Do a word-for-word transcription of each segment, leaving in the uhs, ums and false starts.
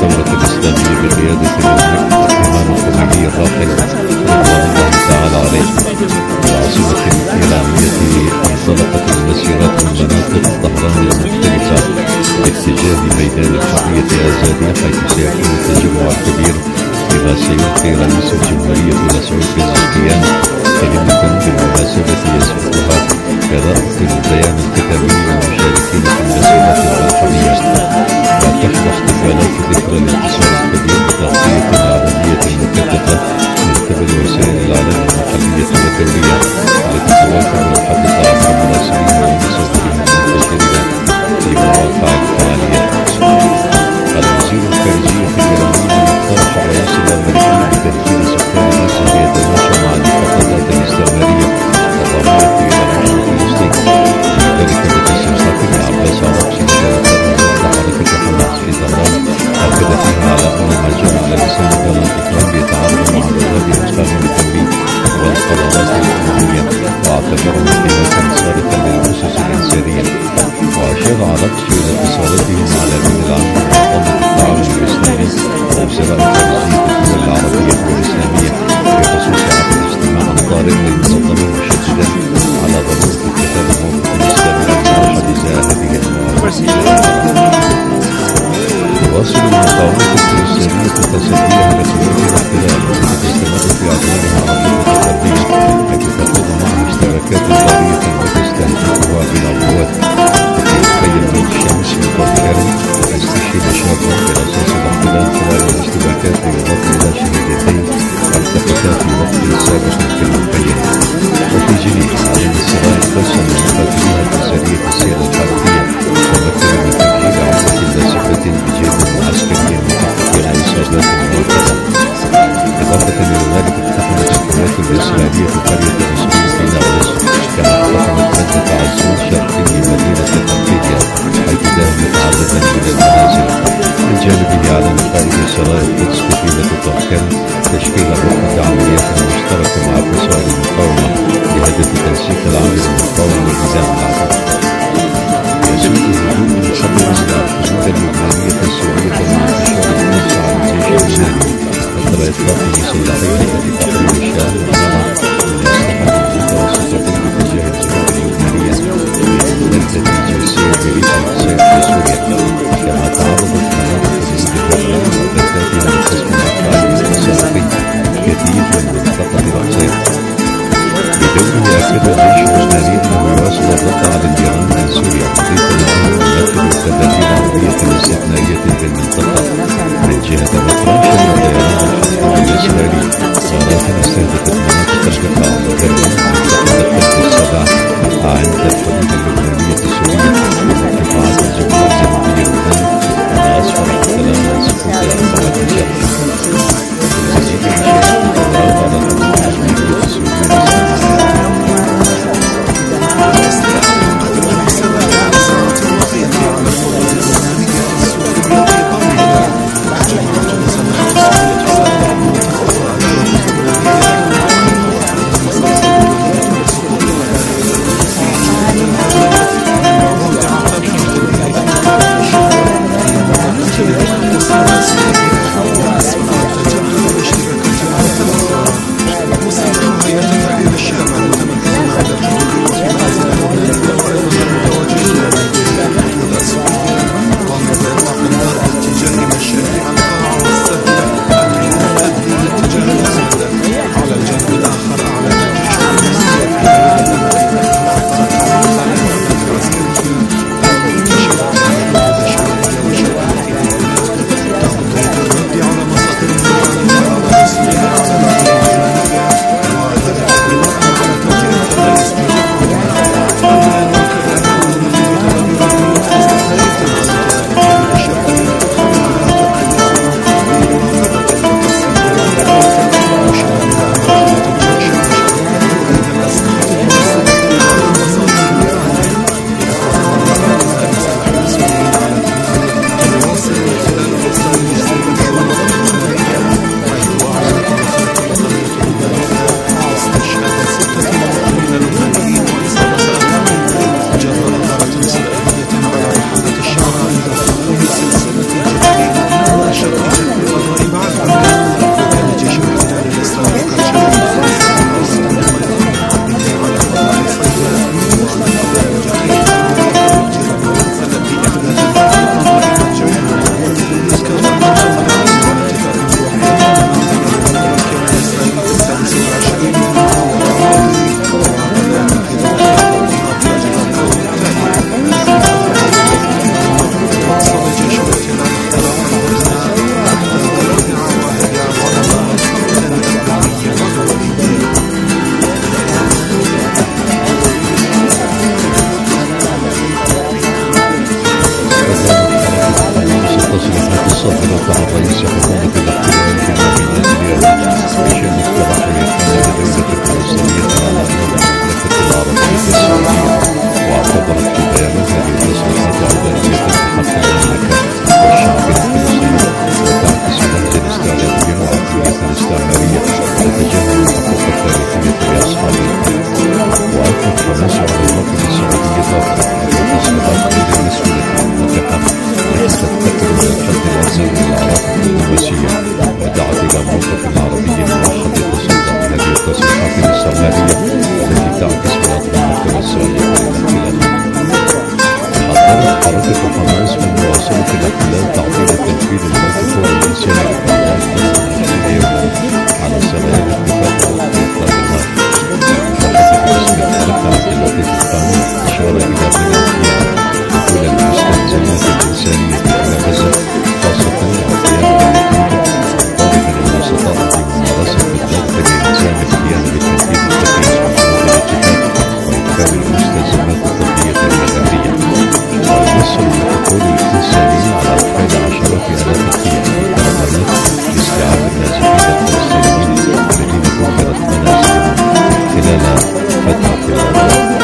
الثورة الإسلامية بقيادة الإمام الخميني الراحل رضوان الله تعالى عليه. العاصمة الإيرانية انطلقت المسيرات من مناطق طهران المختلفة باتجاه ميدان الحرية الآزادي، حيث سيكون التجمع الكبير بما سيلقي رئيس الجمهورية مسعود بزكيان كلمة بالمناسبة يسبقها قراءة البيان الختامي للمشاركين في المسيرات الوطنية. وتحظى احتفالات ذكرى الانتصار الكبير بتغطية إعلامية مكثفة من قبل وسائل الإعلام المحلية والدولية التي تواكب الحدث عبر مراسلين ومصورين منتشرين في مواقع الفعاليات. الوزير الخارجية الإيراني اقترح الرئيس الأمريكي بتهجير سكان غزة ليتماشى مع المخططات الاستعمارية الضامنة إلى نشر فلسطين، وذلك بتصريحات عباس عراقجي ضد حركة حماس في طهران أكد فيها على أن ما جاء على لسان دونالد ترامب يتعارض مع مبادئ إسلام التنمية والقرارات الأممية، واعتبره خلافا صارخا للأسس الإنسانية. وأشار عراقجي إلى اتصالاته مع الأمين العام لمنظمة التعاون الإسلامي ووزراء خارجية الدول العربية والإسلامية بخصوص عقد اجتماع طارئ للمنظمة، مشددا على ضرورة اتخاذ موقف إسلامي واضح إزاء هذه المواقف. تواصل المقاومة الفلسطينية تصديها لخروج الاحتلال التي تستمر في أعمالها عاصفة الأرضية، التي تخوض معها اشتراكات ضارية وتستهدفها بالعبوات التي تخيم من الشمس مطهرا وتستشهد شابا برصاص الاحتلال خلال الاشتباكات، بالإضافة إلى شهادتين التقتا في وقت سابق في المخيم. وفي جنيف أعلن السراء الخاصة من مقاتليها الجزائرية السيادة الحربية ممثلا من تفعيل عملة لاسفة بجيب عسكري محققين إصابات مؤقتة. إضافة إلى ذلك اقتحمت القوات الإسرائيلية قرية مسؤول في نابلس، كما اقتحمت مدة عزوز شرقي مدينة قلقيديا حيث داهمت عددا من المنازل. من جانبه أعلن قائد سرايا القدس كتيبة طركان تشكيل ركن عمليات مشتركة مع فصائل المقاومة بهدف تنسيق العمل المقاوم والنظام العربي. يسود الهجوم المحرر على الحدود اللبنانية السورية مع انتشار النص على الجيش اللبناني أثر إطلاق مسيرين لتحرير الشام ومنع من أسلحة المتوسطة باتجاه الجنوب اللبنانية بمنزلة الجنسية بريد الحسين في سوريا. كما تعرضت مناطق الاستهلاك ومحدثاتها لقسم الأفعال الاستشراقي رئيس حكومة الاحتلال في اليوميات اليوم بشأن الترحيل على دولة الفلسطينية على أمر المملكة العربية السعودية، واعتبرت في بيانات هذه التصريحات عدائية بحق المملكة والشعب الفلسطيني، وتعكس نهجا استعلاميا وعقلية استعمارية تتجاهل الحقوق التاريخية لأصحاب الأرض. وألقت حماس على الموقف السعودي ضغطا وتصريحات غير مسؤولة موجهة ليست تتبع الحد الأدنى من العلاقة الدبلوماسية، ودعت إلى موقف عربي موحد يتصدى بهذه التصريحات الاستعمارية التي تعكس مناطق الإسرائيلية للاحتلال. حذرت حركة حماس من مواصلة الاحتلال تعطيل تنفيذ الموقف الإنساني بعد أكثر يوما على سبيل الاتفاق على إطلاق النار. وحدث باسم الملك عبد اللطيف الثاني أشار إلى بناء دخول المستلزمات الإنسانية إلى غزة، خاصة القيام بالنتيجة، طالبا الوسطاء في ممارسة الضغط لإلزام القيام بالتنفيذ التقليدي بحدود الاتفاق وإدخال المستلزمات الطبية والمدنية. وينص البروتوكول الإنساني على إدخال عشرات آلاف القيام والحملات لاستيعاب النازحين الفلسطينيين الذين دمرت منازلهم خلال فترة الغزو.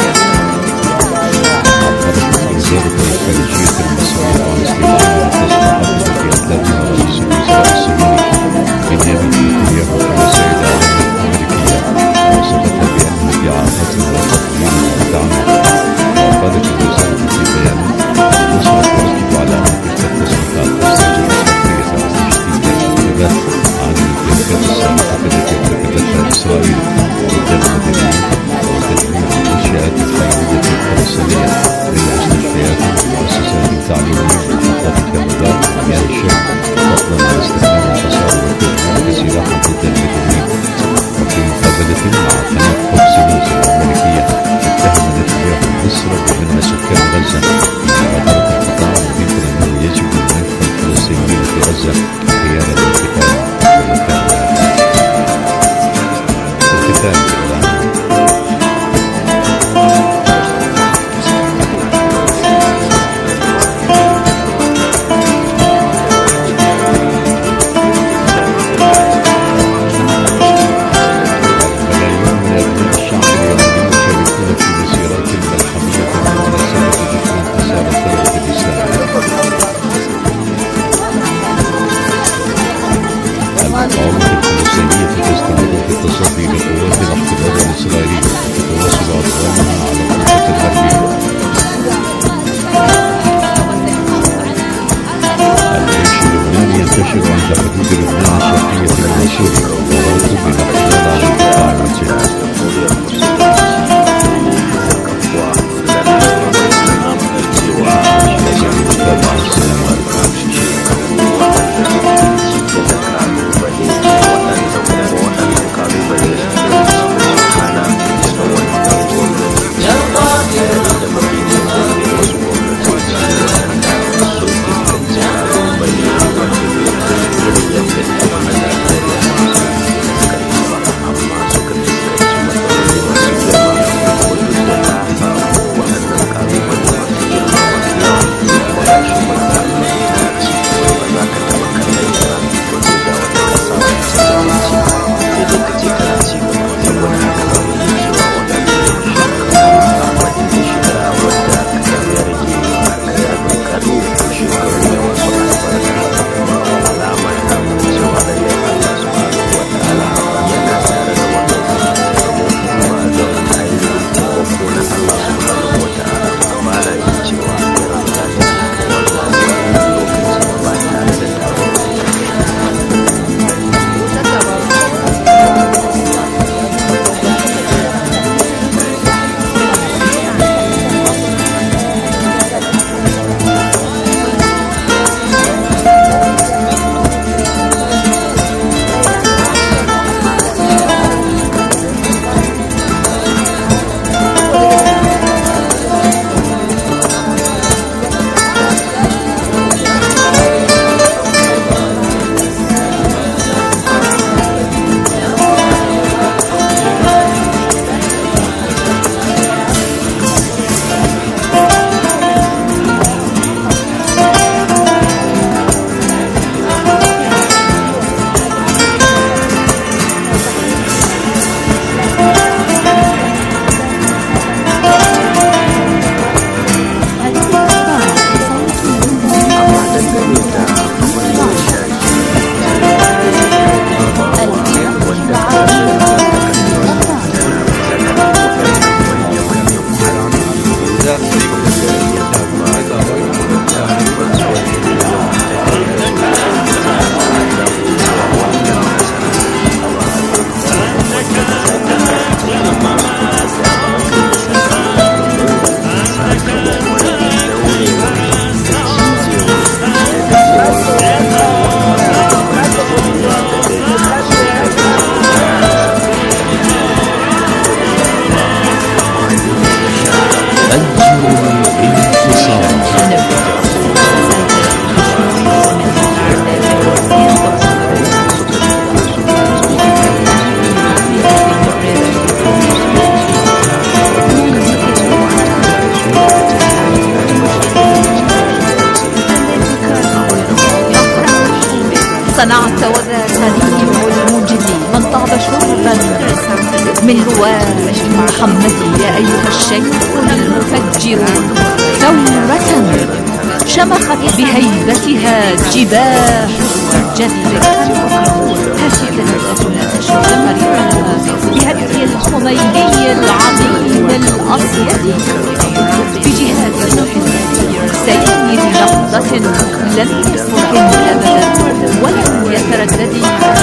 وزارة الخارجية المصرية عن استخدام التصريحات التي أطلقها رئيس الوزراء الصهيوني بنيامين نتنياهو في وسائل الإعلام الأمريكية، ووصفتها بأنها ادعاءات وتقليل متعمد. وقالت الوزارة في بيان: الأسرة تؤكد على أن تلك التصريحات تستلزم تغطية تشديد الاعتقادات عن الإمكانات السابقة التي ارتكبتها إسرائيل ضد المدنيين وتدمير المنشآت الحيوية الفلسطينية للمستشفيات والمؤسسات التعليمية ومحطات الكهرباء ومياه الشرب، فضلا عن استخدام الحصار والتدمير كسلاح ضد المدنيين. وفي مقابلة مع قناة فوكس نيوز الأمريكية، اتهم نتنياهو مصر بمنع سكان غزة بمبادرة القطاع، وذكر أنه يجب منع الفلسطينيين في غزة خيار الانتقال والمكان. الختام المقاومة الفلسطينية تستمر في التصدي لقوات الاحتلال الإسرائيلي وتواصل عدوانها على الضفة الغربية. الجيش اللبناني ينتشر عند حدود لبنان الشرقية وسوريا ويواصل بالاحتلال على القطاع المسيحي. صنعت وذا صنيع الموجد من طاب شربا من رواج محمد. يا أيها الشيخ المفجر ثورة شمخت بهيبتها جباه الجدل. هاتي تهدأتنا تشوف طريقها بهدي الخميني العظيم الأصيل في جهاد سيد لحظة لم يسكن أبدا ولم يتردد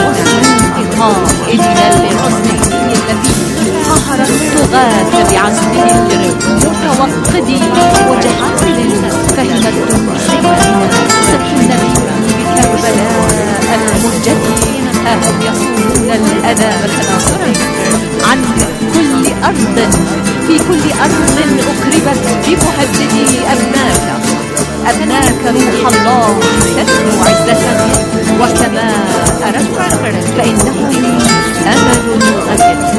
قائدنا لحسنه الذي قهر الطغاة بعزمه المتوقد وجحافل. فهمت الدنيا سبح النبي بكربلاء المجد. هم يصون الأذى والتناصر عن كل أرض في كل أرض أقربت بمهددي أبناك. أبناك روح الله تسمو عزة وكما أردت فإنهم أمل الغد.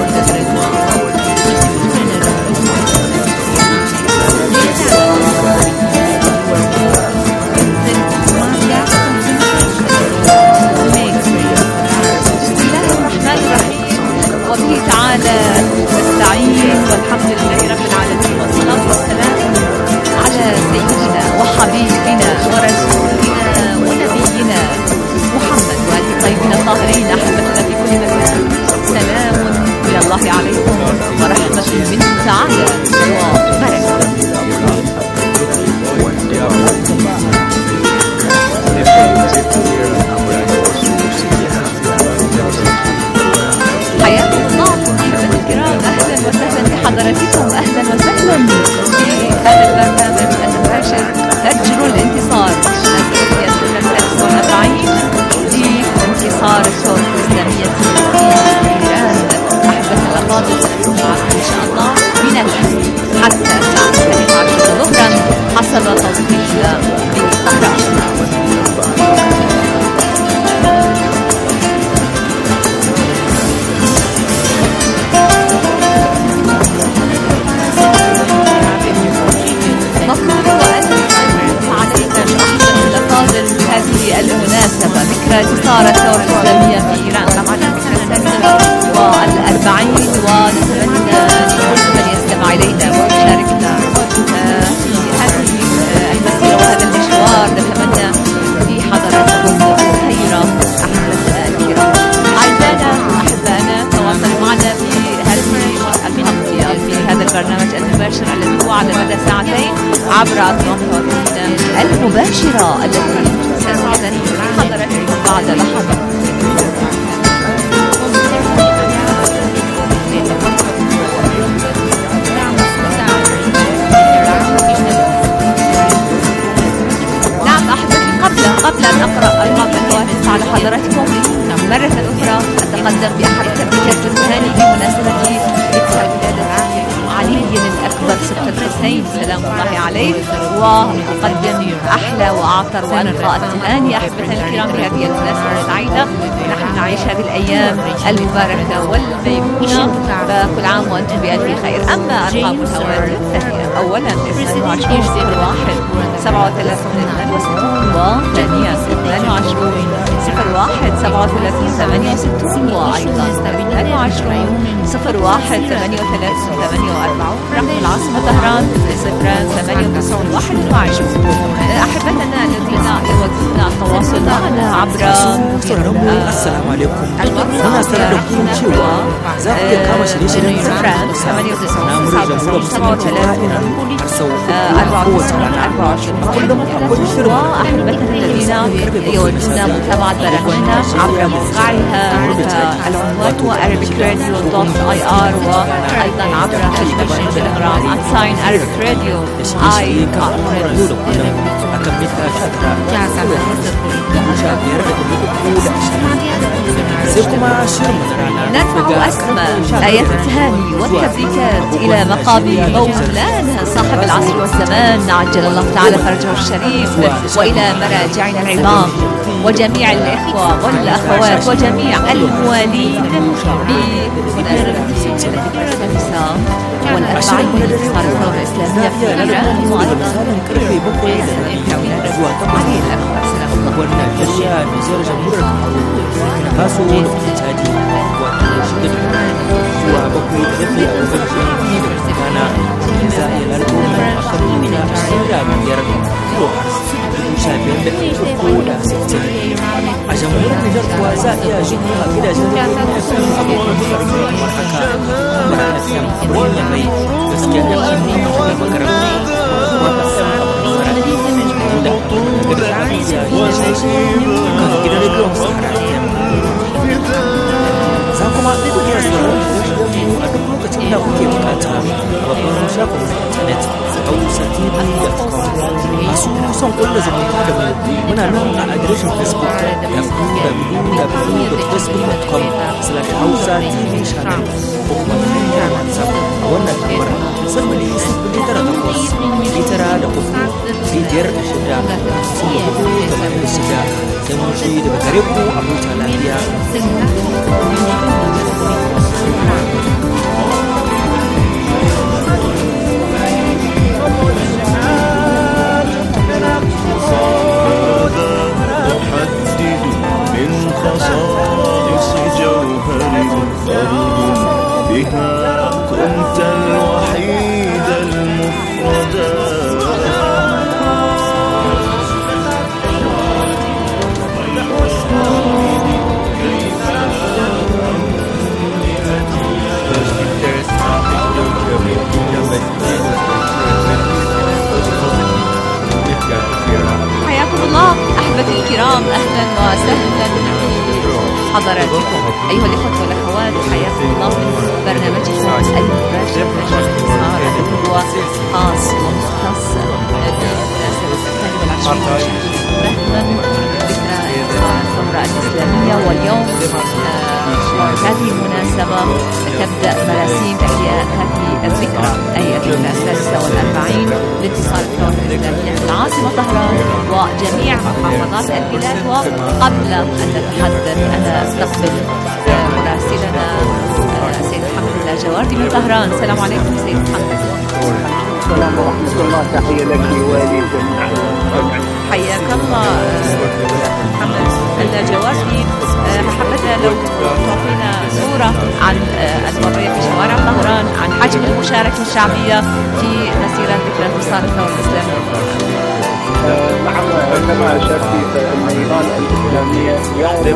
نستعين والحمد لله رب العالمين والصلاة والسلام على سيدنا وحبيبنا ورسولنا ونبينا محمد وآله الطيبين الطاهرين أحبتنا في كل مكان. سلام من الله عليكم ورحمة منه تعالى وبركاته. حياكم الله أحبتي الكرام، أهلا وسهلا بحضراتكم، أهلا وسهلا في هذا البرنامج المباشر فجر الانتصار. نستطيع الثلاث والأربعين لانتصار الثورة الإسلامية في إيران. أحبتي الأفاضل سنكون معكم إن شاء الله من الآن حتى الساعة الثانية عشرة ظهرا حسب توقيتنا بطهران. هذه المناسبة ذكرى انتصار الثورة الإسلامية في إيران طبعا والأربعين، ونتمنى لكل من يستمع إلينا ويشاركنا في هذه المسيرة وهذا المشوار. نتمنى لحضراتكم الخير أحبتنا الكرام. أعزائنا أحبائنا تواصلوا معنا في هذه التغطية في هذا البرنامج المباشر الذي هو على مدى ساعتين عبر أطلالنا المباشرة التي سنستأذن حضراتكم بعد لحظة. نعم أحبتي، قبل قبل أن أقرأ الرقم الوارد على حضراتكم مرة أخرى أتقدم بأحد التبريكات الثاني بمناسبة ذكرى ولادة علي الأكبر سبط الحسين سلام الله عليه، وأقدم أحلى وأعطر وأنقى التهاني أحبتنا الكرام بهذه المناسبة السعيدة. نحن نعيش هذه الأيام المباركة والميمونة، فكل عام وأنتم بألف خير. أما أرقام الهواتف فهي أولا اثنين وعشرين صفر واحد سبعة وثلاثين اثنين وستين، وثانيا اثنين وعشرين صفر واحد سبعة وثلاثين ثمانية وستين، وأيضا اثنين وعشرين صفر واحد ثمانية وثلاثين ثمانية وأربعين. رقم العاصمة طهران صفر ثمانية وتسعين واحد وعشرين. أحبتنا الذين يودون التواصل معنا عبر السلام عليكم. أنا سألكم شيوا زاوية كما شريشة صفران ثمانية وتسعين سبعة وثلاثين أربعة وتسعين أربعة وعشرين. وأحبتنا الذين يودون متابعة برامجنا عبر موقعها العنوان هو arabic radio dot i r، وأيضا عبر خدمة الإنستغرام @sign arabic radio i نرفع أسمى آيات التهاني والتبريكات إلى مقام مولانا صاحب العصر والزمان عجل الله تعالى فرجه الشريف، وإلى مراجعنا العظام وجميع الإخوة والأخوات وجميع الموالين بمناسبة النساء والأربعين من انتصار الثورة الإسلامية في إيران، وأيضا علي الأكبر سلام الله عليه. Nijar, Jamhuriyar Kamaru, Burkina Faso da kuma Chadi, wato shida da zuwa bakwai da rabi a lokacin da Ghana, inda za a yi lalbomi a kan mita ashirin da biyar kilohertz dubu sha biyar da ɗari uku da sittin. A Jamhuriyar Nijar kuwa za a iya jin mu a gidajen rediyo F M abokan sarki kamar haka, Amara F M a birnin Yamai, Gaskiya F M a birnin Magaram, Kuma F M a birnin Maradi, inda a birnin Gada za a iya jin shi kan gidan rediyon Sahara F M. Za kuma ɗaya iya sauraron shirye-shiryen mu a duk lokacin da kuke bukata a babban shafin intanet hausa t v dot com. Masu son kulla zumunta da mu muna nan a adireshin Facebook w w w dot facebook dot com slash hausa t v channel ko kuma ta hanyar WhatsApp a wannan lambar sifili sifili tara takwas tara da uku biyar da shida sun da hudu tamanin da shida sai mun shi daga gare ku a huta lafiya. خصائص جوهر فرد بها كنت الوحيد المفردا حياكم الله أحبتي الكرام، أهلا وسهلا حضراتكم أيها الإخوة والأخوات، حياكم الله من برنامجكم المباشر باختصار هو خاص ومختص بمناسبة الثاني والعشرين رهما ذكرى انتصار الثورة الإسلامية. واليوم وبهذه المناسبة تبدأ مراسيم إحياء هذه الذكرى، أي الذكرى السادسة والأربعين لانتصار الثورة الإسلامية في العاصمة طهران وجميع محافظات البلاد. وقبل أن نتحدث أنا أستقبل مراسلنا سيد محمد الله جواردي من طهران. السلام عليكم سيد محمد. السلام ورحمة الله، تحية لك ولجميع. حياك الله محمد الله جواردي. حبذا لو تعطينا صورة عن الوضعية في شوارع طهران، عن حجم المشاركة الشعبية في مسيرة ذكرى انتصار الثورة الإسلامية. نعم، كما أشرت فإن إيران الإسلامية يوم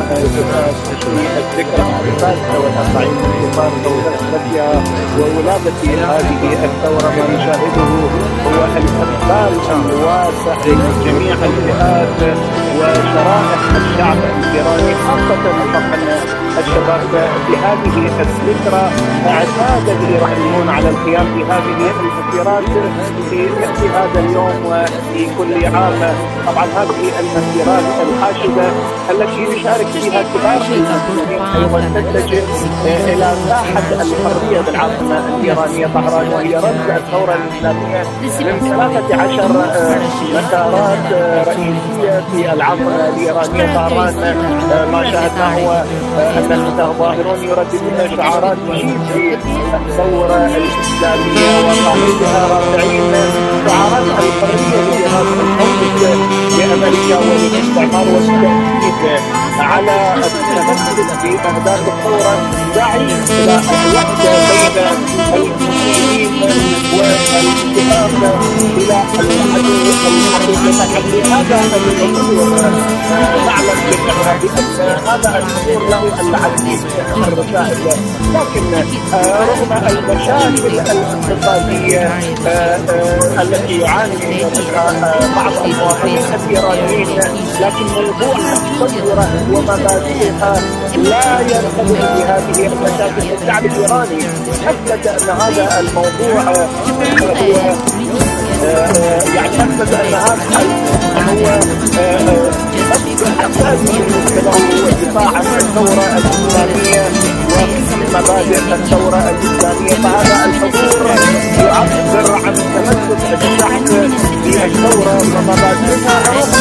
الذكرى السادسة والأربعين من انتصار ثورتها وولادة هذه الثورة، ما نشاهده هو الاستقبال الواسع لجميع الفئات وشرائح الشعب الإيراني، خاصة طبعا الشباب في هذه الذكرى. اعتاد الإيرانيون على القيام بهذه المسيرات في مثل هذا اليوم وفي كل عام. طبعا هذه المسيرات الحاشدة التي يشارك فيها كبار المسلمين أيضا تتجه إلى ساحة الحرية بالعاصمة الإيرانية طهران، وهي رمز الثورة الإسلامية من ثلاثة عشر مسارات رئيسية في العاصمة الإيرانية طهران. ما شاهدناه هو أن المتظاهرون يرددون شعارات في الثورة الإسلامية وقائدها رافعين شعارات الحرية لإرادة لأمريكا والاستعمار والتأكيد على التمسك بأهداف الثورة، داعي إلى الوحدة بين المسلمين والاتفاق إلى الحل. هذا الأمور نعلم بأن هذا الأمور له العديد من الرسائل، لكن رغم المشاكل الاقتصادية التي يعاني منها بعض المواطنين الإيرانيين، لكن موضوع الثورة ومبادئها لا يرتبط بهذه المشاكل. الشعب الإيراني أثبت أن هذا الموضوع هو يعني أثبت أن هذا هو أساسي بالنسبة له الدفاع عن الثورة الإسلامية ومبادئ الثورة الإسلامية. فهذا الحضور يعبر عن تمسك الشعب بالثورة ومبادئها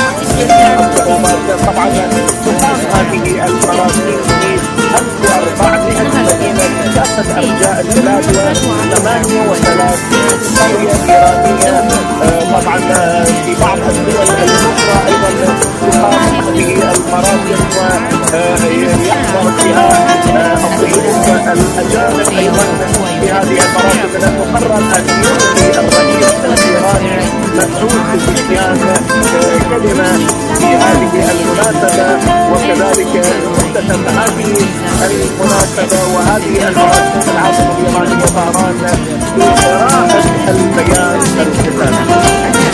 طبعا تقام هذه المراسم في خمس وأربعمائة مدينة في كافة أرجاء البلاد وثمانية وثلاثين قرية إيرانية. طبعا في بعض الدول الأخرى أيضا تقام هذه المراسم يحضر فيها الضيوف الأجانب أيضا في هذه المراسم المقرر أن يلقي الرئيس الإيراني مسعود پزشکیان كلمة في هذه المناسبة، وكذلك مختتم هذه المناسبة وهذه المراسم في العاصمة الإيرانية طهران بقراءة البيان الختامي.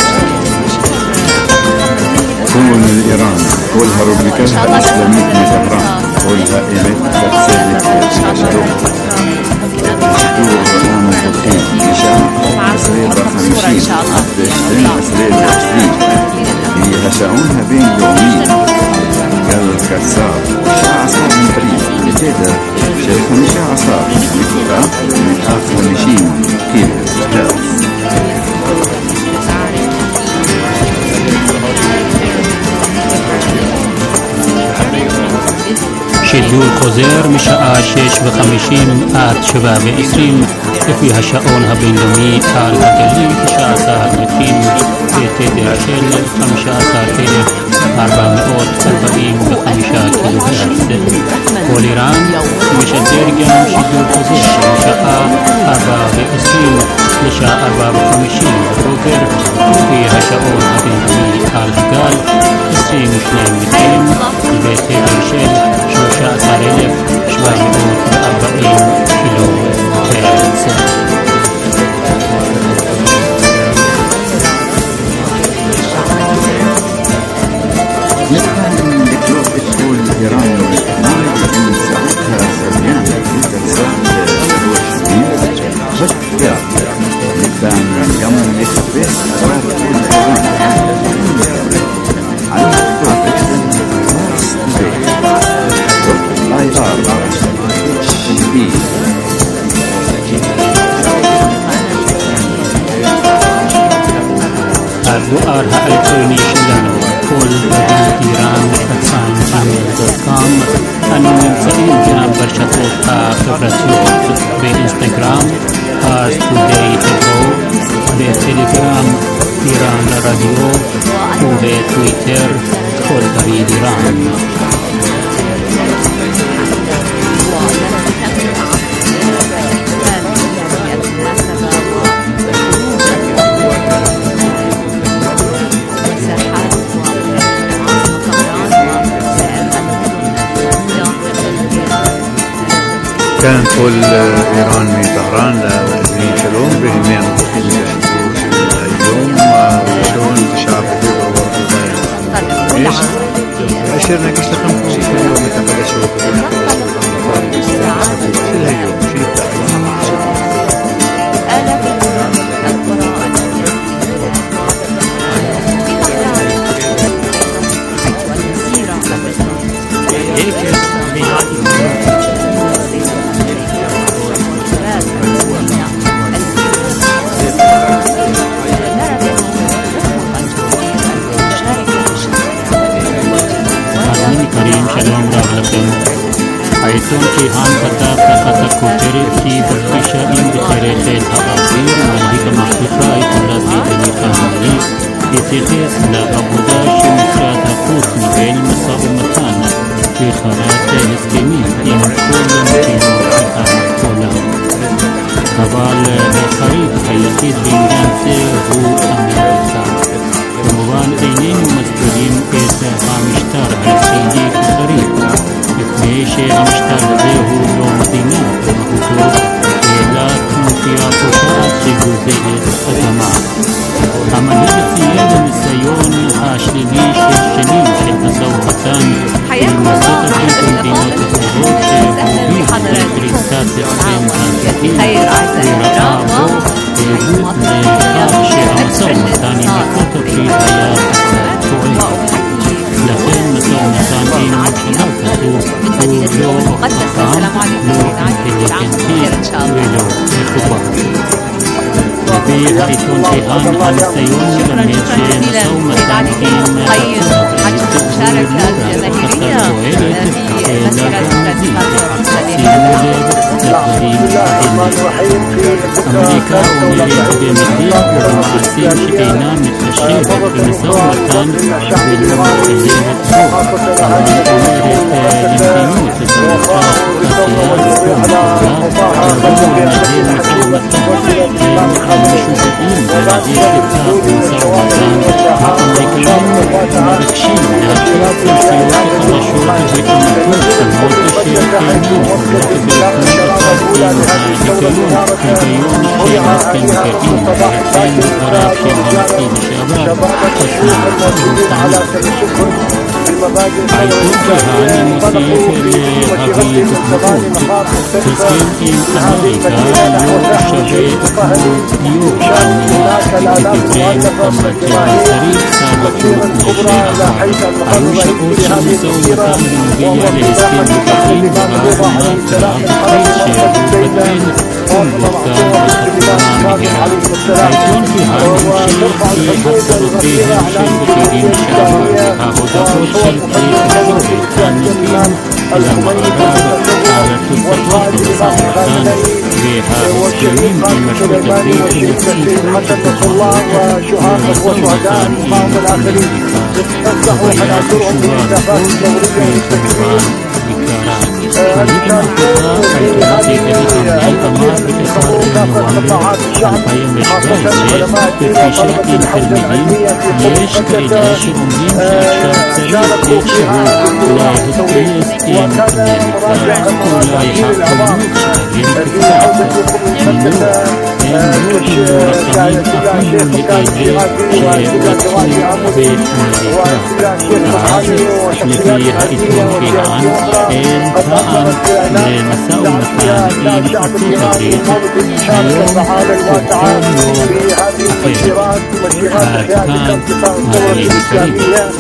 كل إيران كلها روبريكانها الإسلامية في طهران كلها إيمت كتسلك الشروق دستور برنامج التدخين إشاء أسرير خمسين عشرين أسرير عشرين هي شاعونها بين يومين قال الكسار شاع عصار من بريد لكذا شيخ مشاع عصار مكتا من آخر مشين كيف جاز שידור חוזר משעה שש וחמישים עד שבע ועשרים לפי השעון הבינלאומי על הגלים תשע עשרה מטרים בתדר של חמישה עשר אלף ארבע מאות ארבעים וחמישה קילו הרץ. כל איראן משדר גם שידור חוזר משעה ארבע ועשרים לשעה ארבע וחמישים בבוקר לפי השעון הבינלאומי על הגל עשרים ושניים מטרים בתדר של שלושה עשר אלף שבע מאות וארבעים קילו הרץ. نتمنى لكلوب تقول إيران والإحمال إن ساعتها سريان الجلسات الوحدية والتجار نتمنى يوم يخبئ قرار كل إيران على التوفيق مارس البيت اي ار بي הדואר האלקטרוני שלנו כל בדיוק איראן קצן ג'ימייל דוט קום. אנו נמצאים גם ברשתות החברתיות באינסטגרם אז טודיי טבו, בטלגרם איראן לרדיו ובטוויטר כל דוד איראן. كان كل إيران من طهران لأذنين شلون بهمين اليوم وشلون تشعر بالضبط إيش؟ عشرنا قشت خمسة وستين يوم يتقل الشروط شو اليوم؟ شو שלום רב לכם. העיתון כיהן כתב תחת הכותרת כי בפגישה עם בחרת האוויר מנהיג המהפכה האיראנית בנימין נתניהו התייחס לעבודה שמשרד החוץ ניהל משא ומתן לחרת הסכמים עם כל מדינות העולם. אבל החריג היחיד בעניין זה הוא אמריקה. כמובן איננו מסבירים את המשטר הישראלי כחריג, מפני שהמשטר הזה הוא לא מדינה במהותו, אלא כנופיה פושעת שגוזלת אדמה. המנהיג ציין הניסיון השלילי של שנים של משא ומתן עם ארצות הברית ומדינות אחרות שהוביל לקריסת הסכם הגרעין, וראה בו עדות לכך שהמשא ומתן עם ארצות הברית היה פועל. לכן משא ומתן עם ממשלה כזו הוא לא חכם, לא אינטליגנטי ולא מכובד. לפי העיתון כיהן הניסיון מלמד שמשא ומתן עם ארצות הברית הוא לא רק חסר תועלת אלא גם מזיק. שימו לב לדברים האלה. אמריקה אומרת במילים ובמעשים שאינה מתחשבת במשא ומתן ולא מקדמת בו, אבל אומרת להעביר את המשא ומתן האמריקאים מבקשים להתחלת סנקציות חדשות והתמקדות תמות שקיימים ולהקביל את הניקיון של הסכם מקרקעין ולכן דבריו של הנשיא לשעבר חסן העיתון והני מוסיף להביא תוכניות הסכם עם אמריקה לא שווה כמו ניו לדברי מוחמד ג'אסרי סאבק לשעבר היו שעות של משא ומתן בנוגע להסכם מקרקעין וההבנה והתכלית שבהתבטל ומבוקר בחתימה מהירה. העיתון והני שהצהרותיהם של בכירים לשעבר ההודעות של כלי תקשורת הנוגעים למערב על תוצאות במשא ומתן וההסכמים עם ארצות הברית שמציעים את התוצאות במשא ומתן עם אמריקה חוויה חשובה מאוד וכמובן עיקרה פוליטי מהפכה העיתונאי העמדי אמר ב-אחד בנובמבר אלפיים שבע עשרה בפגישה עם תלמידים יש כאלה שאומרים שעכשיו צריך איכשהו להתייעץ עם אמריקה אולי העיתונות שלהם תפתח חינוך הם לא מורחמים אפילו לאלה שרצו באמריקה ואז לפי העיתון איראן אין טעם למשא ומתן עם ארצות הברית היום ובכל יום אחר. עד כאן מודיעי קריב.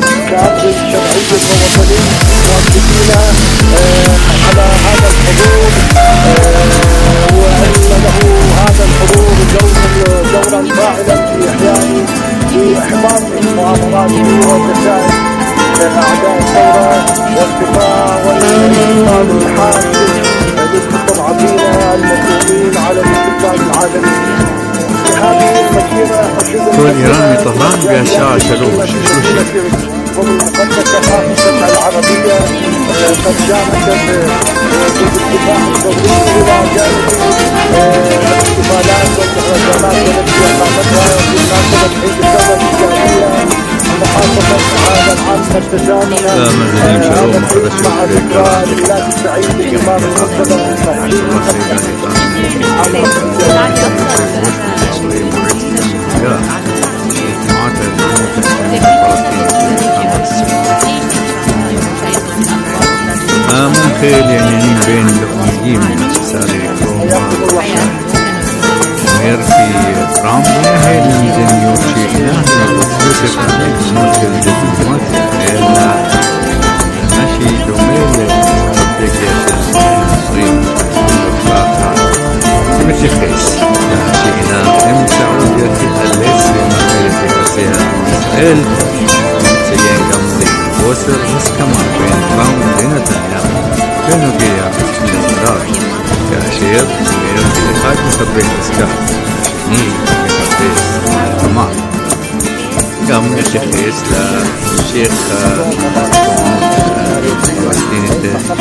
على هذا الحضور وأن له هذا الحضور دورا فاعلا في إحياء في إحباط المؤامرات والدسائس من أعداء الثورة والدفاع والإنقاذ الحاسم للمستضعفين المسؤولين على الاستبداد العالمي. في هذه المسيرة كل إيران بطهران بأشعة شلوش وبالمقدسة خاصة العربية قد شاركت في الاتفاق الدولي إلى جانب الاحتفالات والمهرجانات التي أقامتها بمناسبة عيد الثورة الإسلامية ومحافظة هذا العام التزامن هذا العيد مع ذكرى ميلاد السعيد لإمام المرتضى ممكن العينين بين اللقميين ساري كروما غير في ترامب هاي الميزانيات شيء يوسف ممكن الدبلومات إلا ماشي دومين للتكية الصين مثل خيس شيئنا هم سعودية تقلس بمقالة فسيها إسرائيل سيين قمضي وصل بس كمان بين ترامب ونتنياهو بنوغيا بالاستمرار كأشير غير في لقاء مخبرين الإسكان شني مخبرين الحمار قام نتخيص لشيخ فلسطيني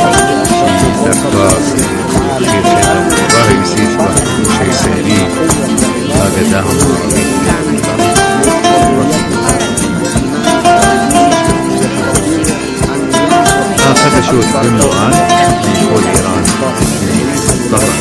دكتور خير شيخ راهي سيسبة وشي سهلي هكذاهم آخر شوط بملوان يقول إيران طهران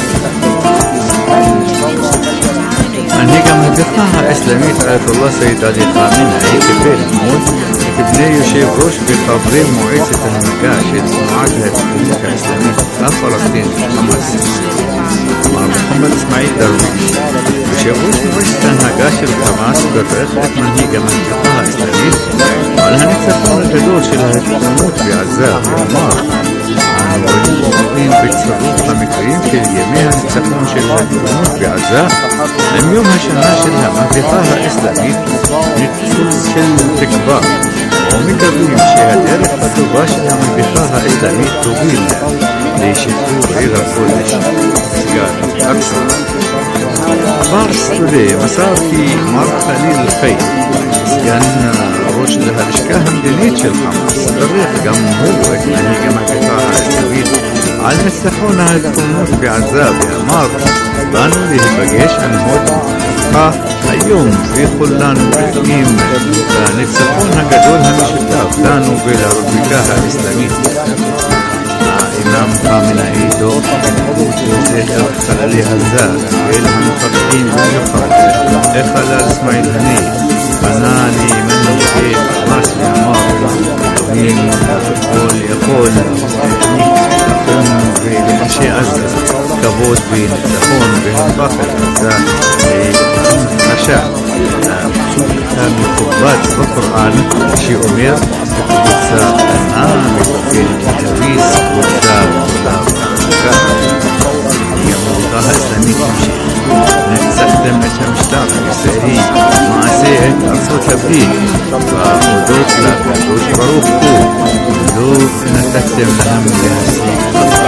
النقمة مهبطها إسلامية آية الله سيد علي خامنئي كبير الموت كبني يشيب روش بخبرين معيسة المكاش يتصنعاتها تكونيك إسلامية لا فلسطين حماس مع محمد إسماعيل درويش وشيبوش معيسة المكاش الحماس بفرقة من هي مهبطها إسلامية وعلى هنكتفون الجدول شلها تموت بعزاء وعمار عن والمؤمنين بتصرف مكرين في اليمين تكون شلها تموت بعزاء لم يومها شلها شلها مهبطها إسلامية نتسل شل تكبار ومكرين شهادات فتباش لها مهبطها إسلامية طويلة ليشتور إذا كلش سجار أكثر بارس تودي مسار في مر خليل الخير كان روش لها الاشكاهم دينيتش الحماس طريق قام هو يعني كما قطعها إسلامية على السحونة التموت بعذاب يا مار بانوا ليه بقيش عن هود הפכה היום في חולן פנימיים בניצחון הגדול המשותף לנו ולרפובליקה האסלאמית. האימאם חאמנאי דוח זכר חללי עזה ולמפקדים במיוחד החלל אסמאעיל הנייה פנה למנהיגי חמאס ואמר אלוהים כל יכול לקום ולאנשי עזה כבוד וניצחון והפך את עזה להמחשה לפסוק המכובד בקוראן שאומר קבוצה קטנה מתוקנת תביס קבוצה גדולה וחזקה. המלוכה האסלאמית תמשיך. ניצחתם את המשטר הישראלי מעשה את ארצות הברית והודות לקדוש ברוך הוא לא נתתם להם להשיג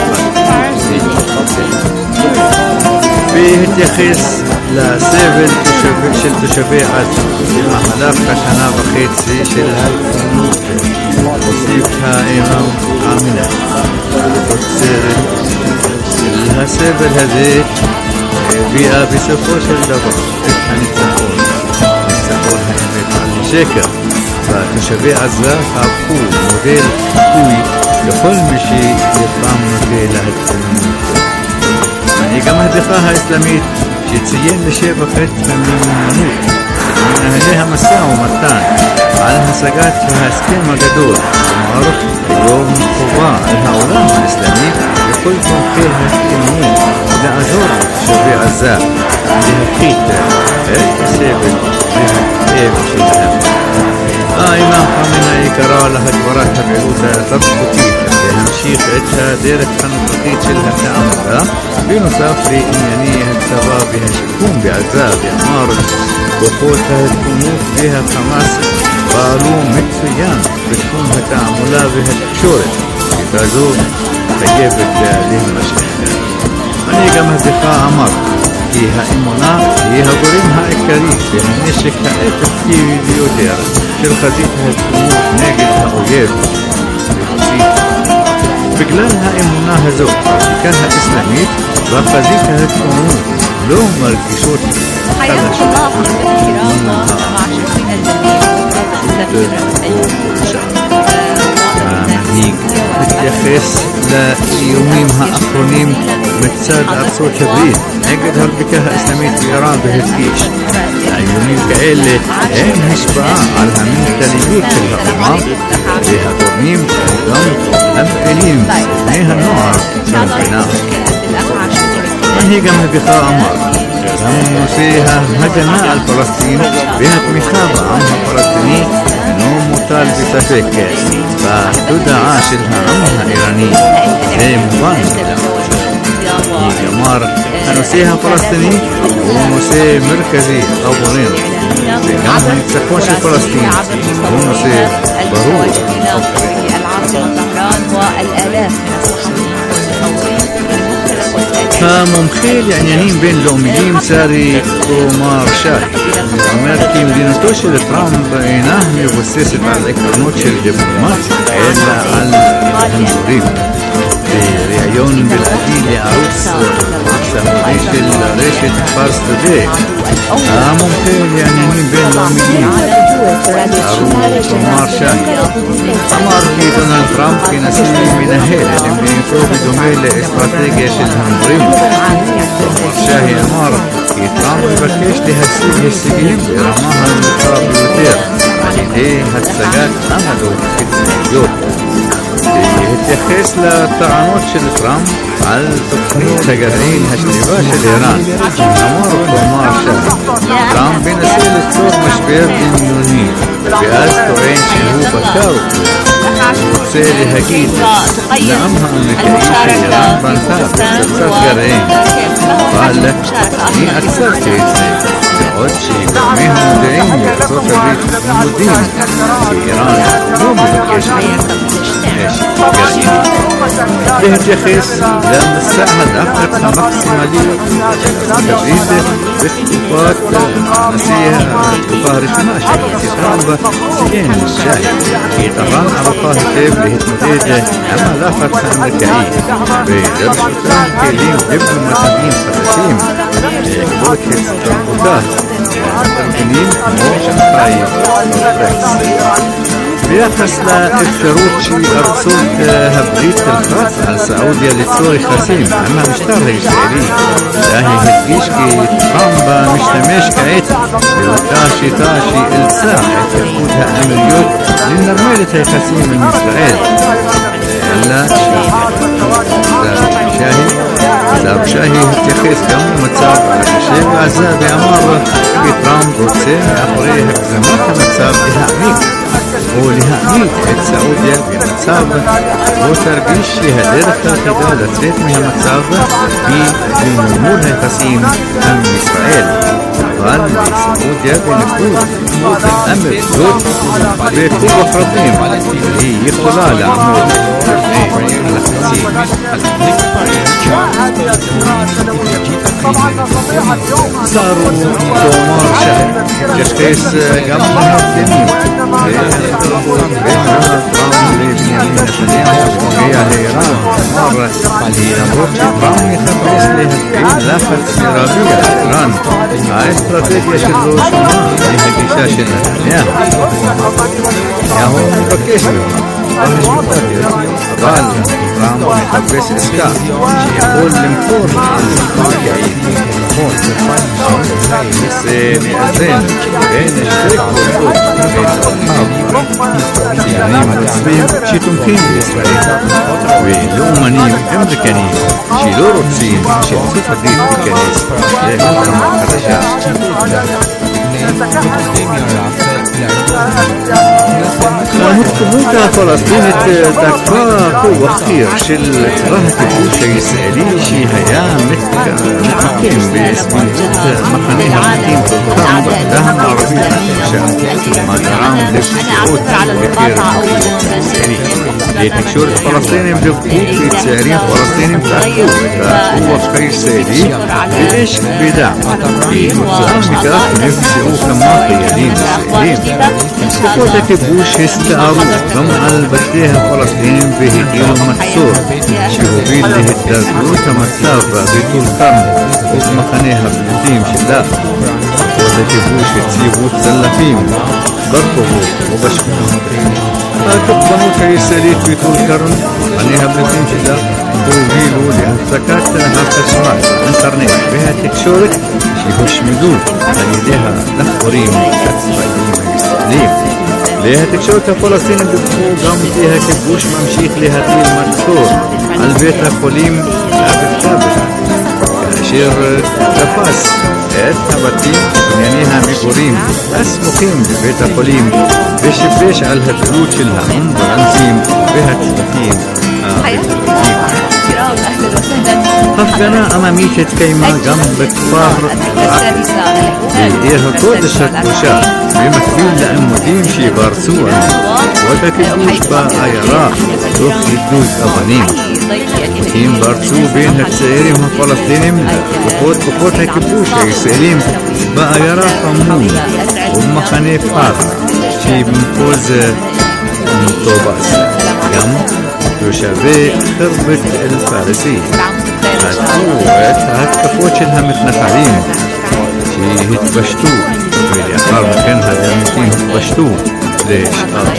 בהתייחס לסבל של תושבי עזה במהלך השנה וחצי של ההתפנות הוסיף האימאם חאמנאי התוצרת של הסבל הזה הביאה בסופו של דבר את הניצחון ניצחון האמת על שקר ותושבי עזה הפכו מודל חיקוי לכל מי שיפעם נוטה להתקוממות. מנהיג המהפכה האסלאמית שציין לשבח את המיומנות מנהלי המשא ומתן על השגת ההסכם הגדול אמר יום חובה על העולם האסלאמי וכל תומכי ההתקוממות לעזור לתושבי עזה להפחית את הסבל והכאב שלהם. האימאם חאמנאי קרא להגברת הפעילות התרבותית להמשיך את הדרך הנוכחית של התעמולה בנוסף לענייני הצבא והשיקום בעזה ואמר כוחות ההתקוממות והחמאס פעלו מצוין בתחום התעמולה והתקשורת ובזו חייבת להימשך. מנהיג המהפכה אמר כי האמונה היא הגורם העיקרי והנשק האפקטיבי ביותר של חזית ההתקוממות נגד האויב. בגלל האמונה הזו, הרפובליקה האסלאמית וחזית ההתקוממות לא מרגישות חלשות. המנהיג מתייחס לאיומים האחרונים מצד ארצות הברית נגד הרפובליקה האסלאמית באיראן והדגיש האיומים כאלה אין השפעה על המנטליות של האומה והגורמים גם המפעילים בני הנוער במדינה. מנהיג המהפכה אמר גם נושא ההגנה על פלסטין והתמיכה בעם הפלסטיני אינו מוטל בספק בתודעה של העם האיראני. זה מובן כלומר הנושא הפלסטיני הוא נושא מרכזי עבורנו וגם הניצחון של פלסטין הוא נושא ברור. המומחה לעניינים בינלאומיים סארי קומארשאי אומר כי מדינתו של טראמפ אינה מבוססת על עקרונות של דיפלומטיה אלא על הנזורים. בריאיון בלעדי לערוץ הסמודי של רשת פארס טודיי המומחה לעניינים בינלאומיים סארי קומארשאי אמר כי דונלד טראמפ כנשיא מנהל את מדיניתו בדומה לאסטרטגיה של הנזורים. קומארשאי אמר כי טראמפ מבקש להשיג הישגים ברמה הנמוכה ביותר על ידי הצגת עמדות חיצוניות. להתייחס לטענות של טראמפ על תוכנית הגרעין השלווה של איראן אמר קומארשאי טראמפ מנסה ליצור משבר דמיוני ואז טוען שהוא פתר אותו. רוצה להגיד לעם האמריקאי שאיראן בנתה פצצת גרעין אבל אני עצרתי את זה בעוד שגורמי המודיעין בארצות הברית מודים שאיראן לא מבקשת נשק גרעיני. بيتيخس لأن الساعة دقت ماكسيمالية تبريد باختفاء نسيها تفاهر اثناشر تترامب سين الشاي في طهران أبقاه تيب لهتمديد أما لا فتح أمريكائي بدرس كيلين جبن متابين فرسيم بوت هستنبوتات وعندين موشن خايف بيخص لإفشاروت شي أرسول هبريت الخاص على سعودية للسوري خسيم أما مشتغل إسرائيلي لاهي هتجيش كي ترامبا مشتمش كعيت بوتاشي تاشي الساعة تفوتها أمريوت للنرمالة خسيم من إسرائيل إلا شاهي دار شاهي هتيخيس كم متساب على شيء عزاب عمار في ترامب روتسين أخريه هكزمات متساب لها عميق ولها عميق السعودية بمتساب وتربيش هدير خلقها لتريد مها متساب في نمورها قسيم أم إسرائيل قال السعودية بنفوذ الأمر زود بيكون وفرطين هي يخلال عمود على خسيم صاروا دومار شهر يشتيس قبلها الدنيا بينما ترامب لبنيامين نتنياهو وهي لإيران مرة لنبوت ترامب يخبرس لها لافت سيرابية إيران هاي استراتيجية شلو شمال لها قشاش نتنياهو ياهو مبكيش قال ترامب يخبرس إسكا يقول لمفور الزين الزين بين الشرك والفوق بين الأصحاب يعني التسليم شي تمكين بإسرائيل ولومانيم أمريكانيين شي لوروتسين شي صفة دين الكنيس لهم كما الحكومة الفلسطينية تكفى قوة خير شل تراها تقول شي يسألي شي هيا مثل مكين باسم جد مخانيها مكين تضرام بأداها العربية ما ترام لفشعود لتكشور الفلسطينيين بقوة في تسارين فلسطينيين تأكد قوة خير سيدي بإشك بدع في متسام مكاك نفسه كما قيادين السيدين قوة تبوش هستعروا ضمع البتيها فلسطينيين بهديهم مكسور شهوبين لهدازلو تمسافة بطول قرن وبمخانيها بلديم شداء قوة تبوش تسيبوت سلفين ضرطه وبشكهم تقدموا كيساليت بطول قرن خليها بلديم شداء وبيلوا لأنفكات هالتسمات الانترنت بها تكشورك شيهوش مدود خليديها لخوريم كتسفايدين السليم ليها تكشورك فلسطين بفو قام فيها كبوش ممشيخ لها في المكسور البيت خليم لابد ثابت كاشير تفاس اتنبتين بنيانيها ميقوريم اسمقيم ببيت خليم بيش بيش على الهتلوش الهم والانزيم بها تستقيم خفقنا أمامية كيما جنب كفار بإيها كودشة وشاء بمكتين لأمودين شي بارسوة وتكدوش بآيراء دوخ يدوز أغنيم كيم بارسو بين هتسائرهم فلسطينيم وقود بقود هكبوشة يسأليم بآيراء قمون ومخاني فارة شي بمفوز مطوباس يم يشابه خربة الفارسية هتقوت هتكفوش لها متنفعين شي هتبشتو في أخبار مكانها دامتين هتبشتو ليش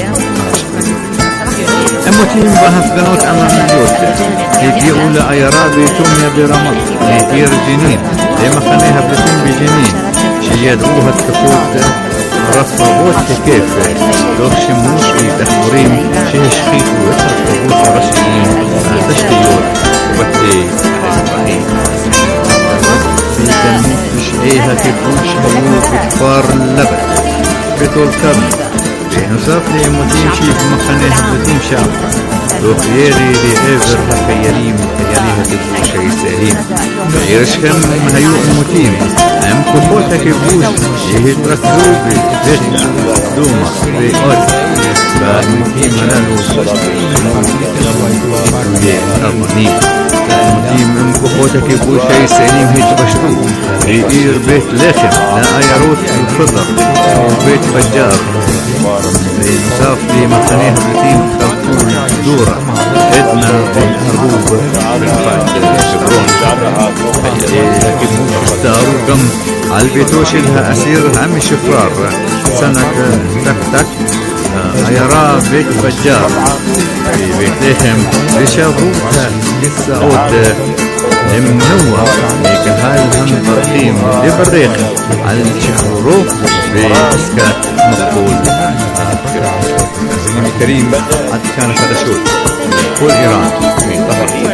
أموتين بها فقنوت أمام اليوت يجيئوا لأيرا بيتونيا برمض يدير جنين لما خليها بلتين بجنين شي يدعوها تكفوت رفضوت كيف دوخ شموش يتحورين شي شخيط ويتحفظوت رشيين تشتيوت وبتي الإسرائيل في تنميش ايها كبوش هيو كتفار اللبن بطول كرم بنصاف ليموتين شي بمخانيه بلتين شعب دوخ يري لإيفر هكياليم هكياليها كبوش هيساليم غيرش كم هيو أموتين أم كبوت هكبوش يهتركزو بذكع دوما بأوت فالمكين منالو بيه أربع פלסטינים. לעימותים עם כוחות הכיבוש הישראלים התפשטו לעיר בית לחם, לעיירות אל-חضر ובית בג'אר, בנוסף למחנה הפליטים חרטום דורה, עדנה ואל-ערוב בנפת חברון. דארו גם על ביתו של האסיר המשוחרר סנד תק-תק, עיירה בית בג'אר בבית לחם, ושברו גרסאות למנוע מקהל המברכים לברך על שחרורו בעסקת מקבול. מאזינים יקרים, עד כאן החדשות כל איראן מטהרן.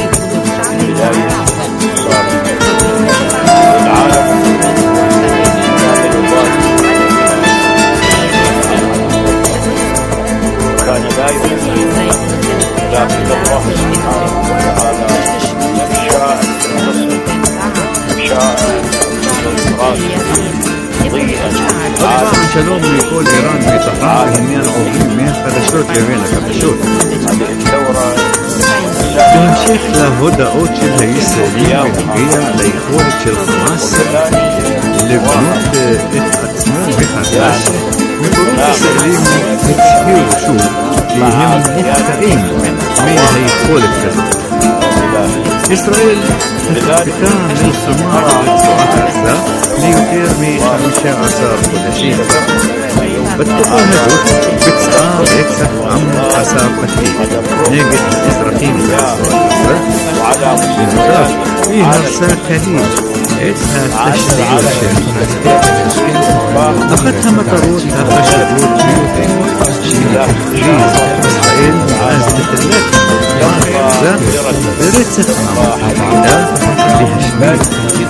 שלום מכל איראן מטהרן, והנה עוברים מהחדשות לבין החדשות. בהמשך להודעות של הישראלים בנוגע ליכולת של חמאס לבנות את עצמו מחדש, מקורות ישראלים הצהירו שוב כי הם מופתעים מהיכולת כזאת. ישראל הפסקה מלחמה ברצועת עזה ליותר מ-חמישה עשר חודשים. בתקופה הזאת ביצעה רצח עם צרפתי נגד אזרחים ברצועת עזה. בנוסף, היא הרסה כליל את התשתיות של פלסטין. אחת המטרות החשובות ביותר של תכריז ישראל אז בתחילת עזה ברצח עם העידה להשמיד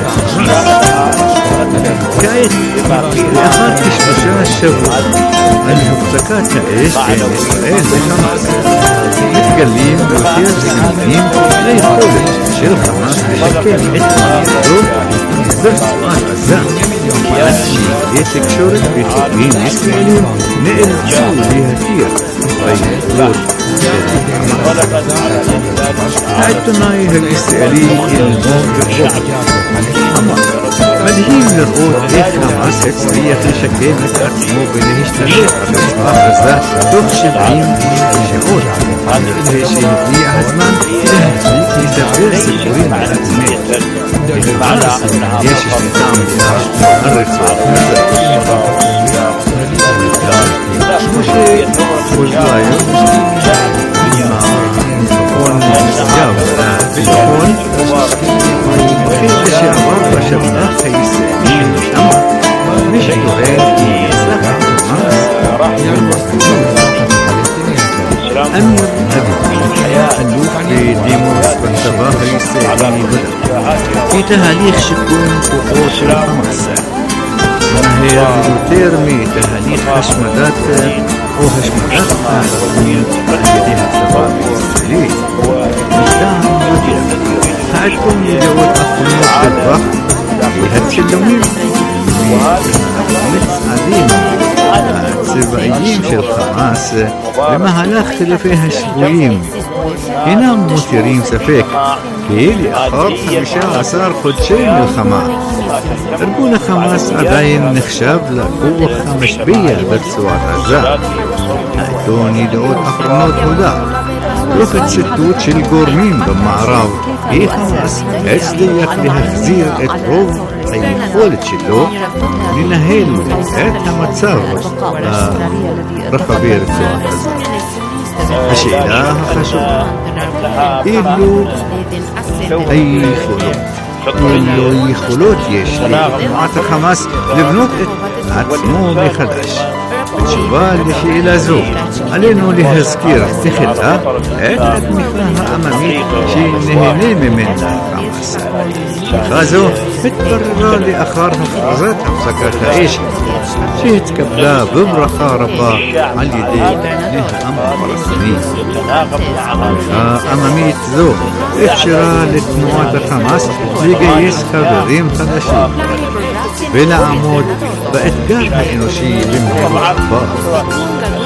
כעת, לאחר כשלושה שבועות על הפסקת האש בין ישראל וחמאס, מתגלים יותר סימנים ליכולת של חמאס לשקם את מעמדו ברצועת עזה, עד שיהיה תקשורת וחוקרים ישראלים נאלצו להכיר ביכולות של חמאס. העיתונאי הישראלי אלמוג אמר: מדהים לראות איך חמאס הצליח לשקם את עצמו ולהשתלט על רצועת עזה תוך שבעים שעות, ושהגיע הזמן להפסיק לספר סיפורים על עצמנו. לחמאס יש שליטה מלאה על רצועת עזה. כמו שחוזרה היום עם המיקרופון נסגר בביטחון, המומחה לשעבר בשב"כ הישראלי אמר: מי שטוען כי אזרח חמאס אמיר אביב, אלוף בדימוס בצבא הישראלי, في תהליך שיקום כוחו של חמאס, מהר יותר מתהליך השמדת או השמדת הערבים על ידי הצבא הישראלי. מטעם יודיע העדכון ידיעות אחרונות בטווח והצילומים מהמצעדים הצבאיים של חמאס במהלך חילופי השבויים אינם מותירים ספק כי לאחר חמישה עשר חודשי מלחמה ארגון החמאס עדיין נחשב לכוח המשפיע ברצועת עזה. העיתון ידיעות אחרונות הודע תוך ציטוט של גורמים במערב כי חמאס הצליח להחזיר את רוב היכולת שלו לנהל את המצב ברחבי רצועת עזה. השאלה החשובה, אילו היכולות אילו יכולות יש לתנועת החמאס לבנות את עצמו מחדש? בתשובה לשאלה זו עלינו להזכיר תחילה את התמיכה העממית שנהנה ממנה חמאס. תמיכה זו התבררה לאחר הכרזת הפסקת האש שהתקבלה בברכה רבה על ידי העם הפלסטיני. תמיכה עממית זו אפשרה לתנועת החמאס לגייס חברים חדשים ולעמוד באתגר האנושי במהירות רבה.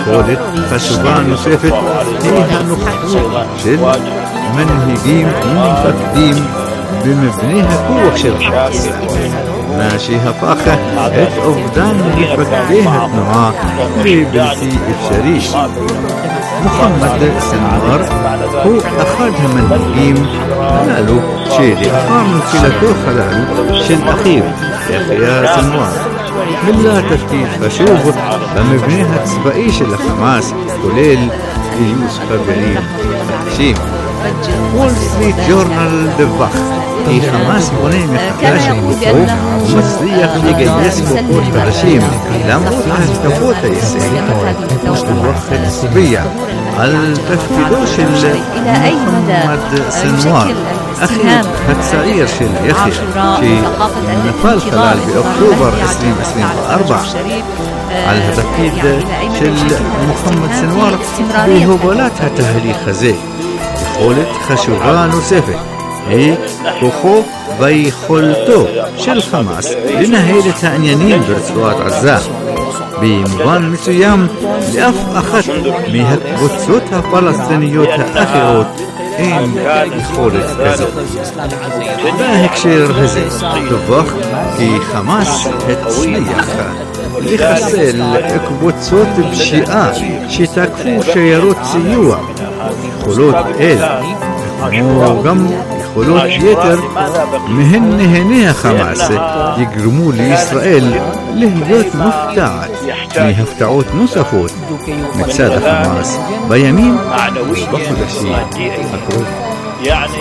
יכולת חשובה נוספת היא הנוכחות של מנהיגים ומפקדים במבנה הכוח של חמאס, מה שהפך את אובדן מפקדי התנועה לבלתי אפשרי. מוחמד סנוואר הוא אחד המנהיגים הללו שלאחר נפילתו חלל של אחיו יחיא סנוואר מילא תפקיד חשוב במבנה הצבאי של החמאס, כולל גיוס חברים חדשים. וול סטריט ג'ורנל דווח כי חמאס בונה מחדש למיתו ומצליח לגייס כוחות חדשים למרות ההתקפות הישראליות. דווח הצביע על תפקידו של מוחמד סנוואר, אחיו הצעיר של יחיא שנפל חלל באוקטובר עשרים עשרים וארבע, על התפקיד של מוחמד סנוואר בהובלת התהליך הזה. יכולת חשובה נוספת היא כוחו ויכולתו של חמאס לנהל את העניינים ברצועת עזה. במובן מסוים לאף אחת מהקבוצות הפלסטיניות האחרות אין יכולת כזאת. בהקשר הזה דווח כי חמאס הצליח לחסל קבוצות פשיעה שתקפו שיירות סיוע. יכולות אל כמו גם יכולות יתר מהן נהנה החמאס יגרמו לישראל להיות מופתעת מהפתעות נוספות מצד החמאס בימים ובחודשים הקרובים. يعني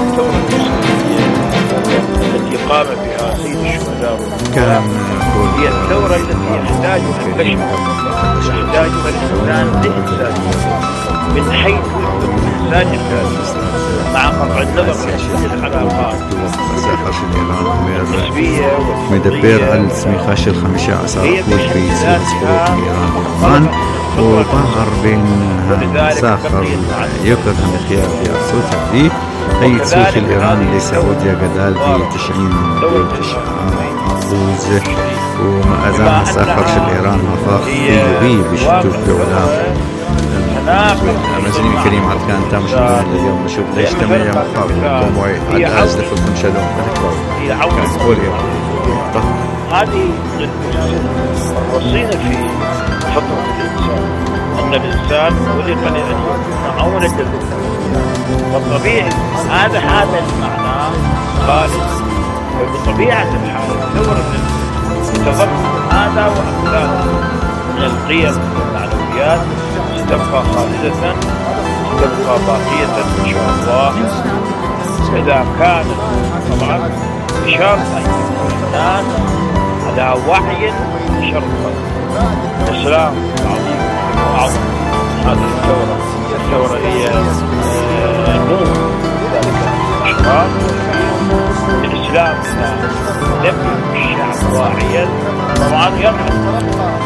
التي قام بها سيد الشهداء كان هي الثورة التي يحتاجها البشر يحتاجها الإنسان لإنسانه من حيث الإنسان الفاسد مع قطع النظر عن العلاقات النسبية מדבר על צמיחה של חמישה עשר אחוז בייצור סחורות מאיראן ואיראן ופער בין הסחר ויוקר המחיה בארצות הברית. הייצוא של איראן לסעודיה גדל ב-תשעים ותשעה אחוז ומאזן הסחר של איראן הפך חיובי בשיתוף פעולה. המאזינים الكريم عاد كان تم شغلنا اليوم نشوف ليش تمام محافظ موعد عاد عازف لكم شلون كانت قولي هذه وصينا في فطرة الإنسان أن الإنسان خلق لأجل معونة والطبيعي هذا هذا المعنى خالص وبطبيعة الحال الثورة تظل هذا وأمثاله من القيم والمعنويات ستبقى خالدة ستبقى باقية إن شاء الله إذا كانت طبعا بشرط أن يكون الناس على وعي بشرط الإسلام العظيم وأعظم هذه الثورة. الثورة هي نور ذلك الأشراف. الإسلام إذا لم يكن الشعب واعيا طبعا يرحل.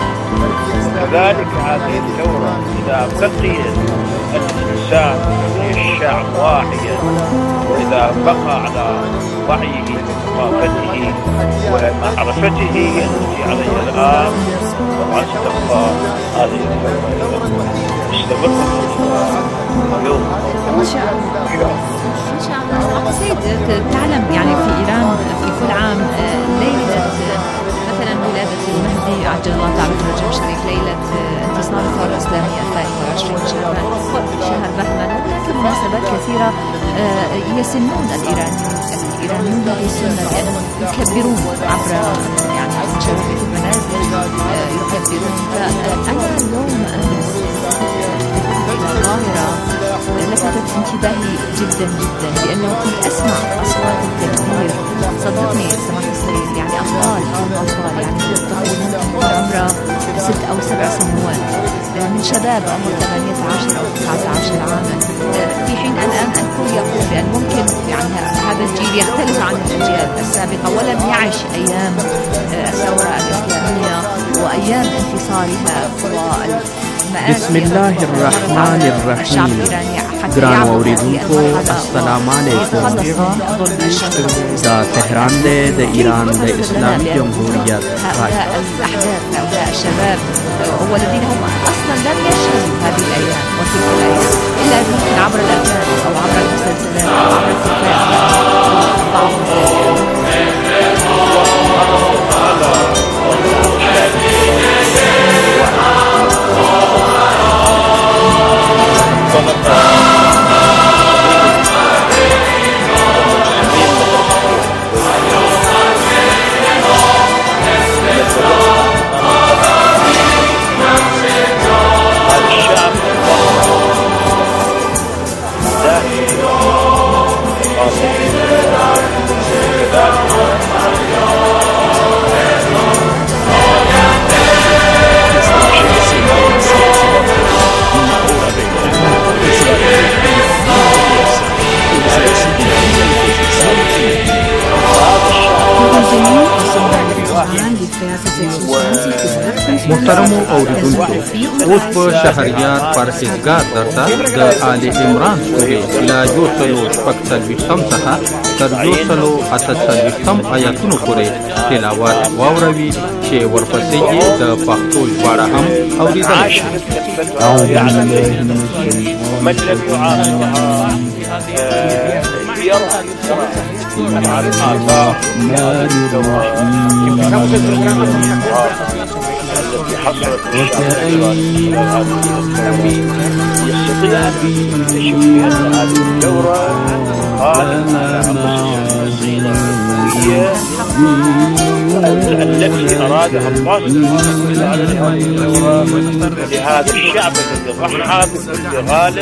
وكذلك هذه الثورة إذا بقي الإنسان الشعب واعيا وإذا بقى على وعيه وثقافته ومعرفته التي عليه الآن طبعا ستبقى هذه الثورة مستمرة اليوم إن شاء الله. إن شاء الله. سيد تعلم يعني في إيران في كل عام ليلة مثلا ولادة المهدي عجل الله تعالى فرجه الشريف، ليلة انتصار الثورة الإسلامية الثالثة والعشرين شهر شهر بهمن، وهناك مناسبات كثيرة يسنون الإيرانيون الإيرانيون يسنون لأنهم يكبرون عبر يعني شبكة المنازل يكبرون. فأنا اليوم الظاهرة لفتت انتباهي جدا جدا لأنه كنت أسمع أصوات التكبير. صدقني سماحة السيد يعني أطفال أطفال يعني يطلقون عمره ست أو سبع سنوات من شباب عمر ثمانية عشر أو تسعة عشر عاما، في حين الآن الكل يقول بأن ممكن يعني هذا الجيل يختلف عن الأجيال السابقة ولم يعش أيام الثورة الإسلامية وأيام انتصارها بسم الله الرحمن الرحیم. ګران اوریدونکو السلام علیکم. دا تهران دی د ایران د اسلامي جمهوریت. هؤلاء الأحداث هؤلاء الشباب والذين هم أصلا لم يشهدوا هذه الأيام وتلك الأيام إلا يمكن عبر الأفلام أو عبر المسلسلات أو عبر التلفاز. بعضهم محترمو اوریدونکو، اوس په شهریار پرهیزګار درته د آل عمران سورې له یو سلو شپږ څلوېښتم څخه تر یو سلو اته څلوېښتم آیاتونو پورې تلاوت واوروي چې ورپسې یې د پښتو ژباړه هم اورېدلی شي. التي حصلت يستطيع أن هذه الدورة التي أرادها الله لهذا الشعب الذي ضحى بانتقال